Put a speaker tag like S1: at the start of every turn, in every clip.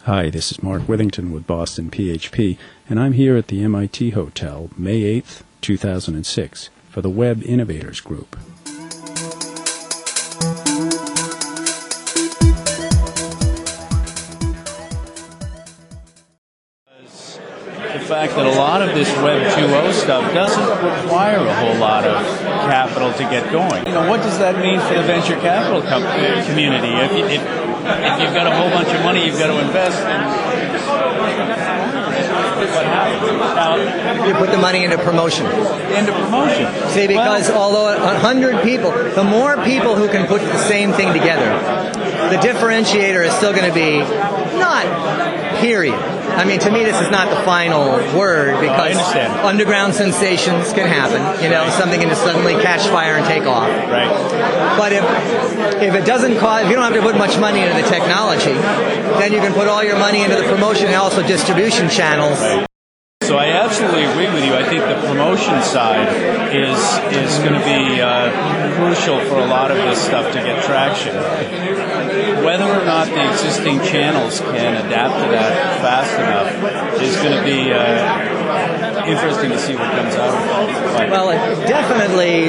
S1: Hi, this is Mark Withington with Boston PHP, and I'm here at the MIT Hotel, May 8th, 2006, for the Web Innovators Group.
S2: The fact that a lot of this Web 2.0 stuff doesn't require a whole lot of capital to get going. What does that mean for the venture capital community? If you've got a whole bunch of money you've got to invest, what happens?
S3: You put the money into promotion. See, because although 100 people, the more people who can put the same thing together, the differentiator is still going to be not period. I mean, to me, this is not the final word because underground sensations can happen. Something can just suddenly catch fire and take off.
S2: Right.
S3: But if it doesn't cost, if you don't have to put much money into the technology, then you can put all your money into the promotion and also distribution channels.
S2: Right. So I absolutely agree with you. I think the promotion side is going to be crucial for a lot of this stuff to get traction. Whether or not the existing channels can adapt to that fast enough is going to be interesting to see what comes out of it.
S3: Well, definitely,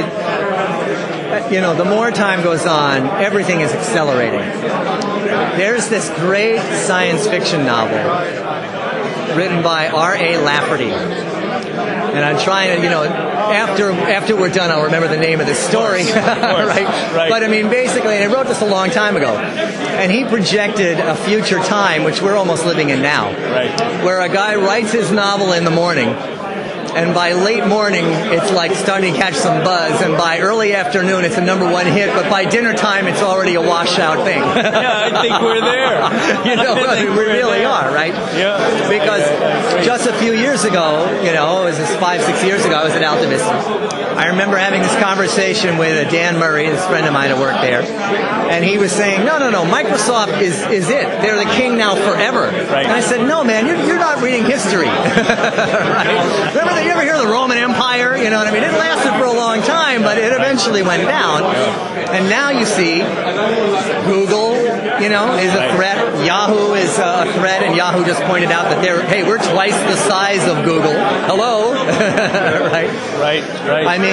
S3: the more time goes on, everything is accelerating. There's this great science fiction novel written by R.A. Lafferty. And I'm trying to, after we're done, I'll remember the name of the story. Right? But I mean, basically, and I wrote this a long time ago, and he projected a future time, which we're almost living in now, where a guy writes his novel in the morning, and by late morning, it's like starting to catch some buzz, and by early afternoon, it's a #1 hit, but by dinner time, it's already a washed-out thing.
S2: Yeah, I think we're there.
S3: We really are, right?
S2: Yeah.
S3: Because just a few years ago, it was 5-6 years ago, I was at Alta Vista. I remember having this conversation with Dan Murray, this friend of mine who worked there, and he was saying, no, Microsoft is it. They're the king now forever.
S2: Right.
S3: And I said, no, man, you're not reading history. Right? Remember, you ever hear of the Roman Empire? You know what I mean? It lasted for a long time, but it eventually went down. And now you see Google, is a threat. Yahoo is a threat, and Yahoo just pointed out that we're twice the size of Google. Hello. Right. I mean,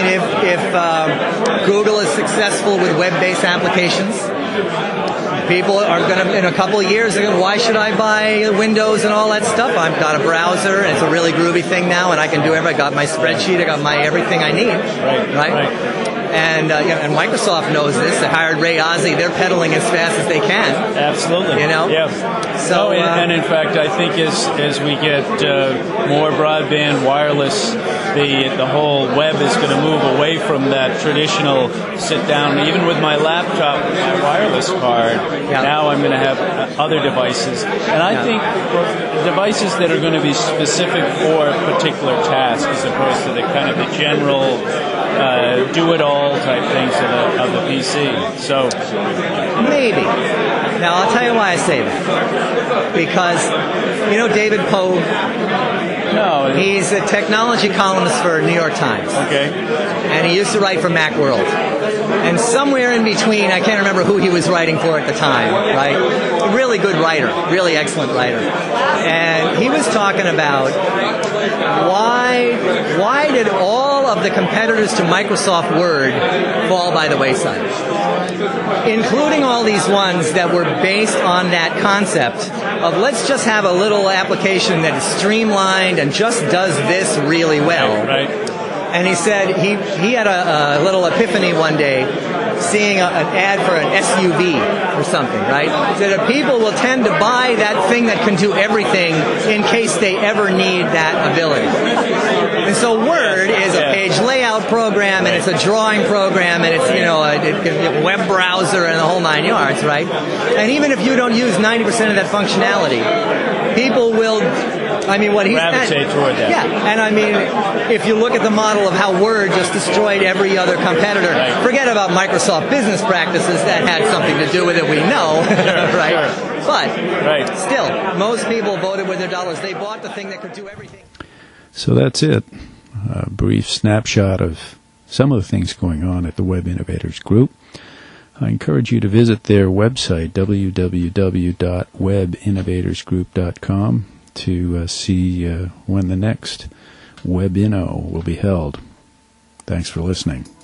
S3: if Google is successful with web-based applications, people are going to, in a couple of years, why should I buy Windows and all that stuff? I've got a browser, and it's a really groovy thing now, and I can do everything. I got my spreadsheet, I got my everything I need. Right? And Microsoft knows this. They hired Ray Ozzie. They're pedaling as fast as they can.
S2: Absolutely.
S3: Yeah. So,
S2: and in fact, I think as we get more broadband, wireless, the whole web is going to move away from that traditional sit down. Even with my laptop, my wireless card, now I'm going to have other devices, and I think devices that are going to be specific for a particular task, as opposed to the kind of the general do-it-all type things of the PC. So
S3: maybe. Now, I'll tell you why I say that. Because, David Pogue?
S2: No.
S3: He's a technology columnist for New York Times.
S2: Okay.
S3: And he used to write for Macworld. And somewhere in between, I can't remember who he was writing for at the time, right? A really good writer, really excellent writer. And he was talking about why did all of the competitors to Microsoft Word fall by the wayside? Including all these ones that were based on that concept of let's just have a little application that is streamlined and just does this really well.
S2: Right.
S3: And he said he had a little epiphany one day seeing an ad for an SUV or something, right? He said that people will tend to buy that thing that can do everything in case they ever need that ability. And so Word is a page layout program, and it's a drawing program, and it's, a web browser and the whole 9 yards, right? And even if you don't use 90% of that functionality, people will...
S2: gravitate toward that.
S3: Yeah, and if you look at the model of how Word just destroyed every other competitor, forget about Microsoft business practices, that had something to do with it, we know, right? Sure. But still, most people voted with their dollars. They bought the thing that could do everything.
S1: So that's it. A brief snapshot of some of the things going on at the Web Innovators Group. I encourage you to visit their website, www.webinnovatorsgroup.com, to see when the next WebInno will be held. Thanks for listening.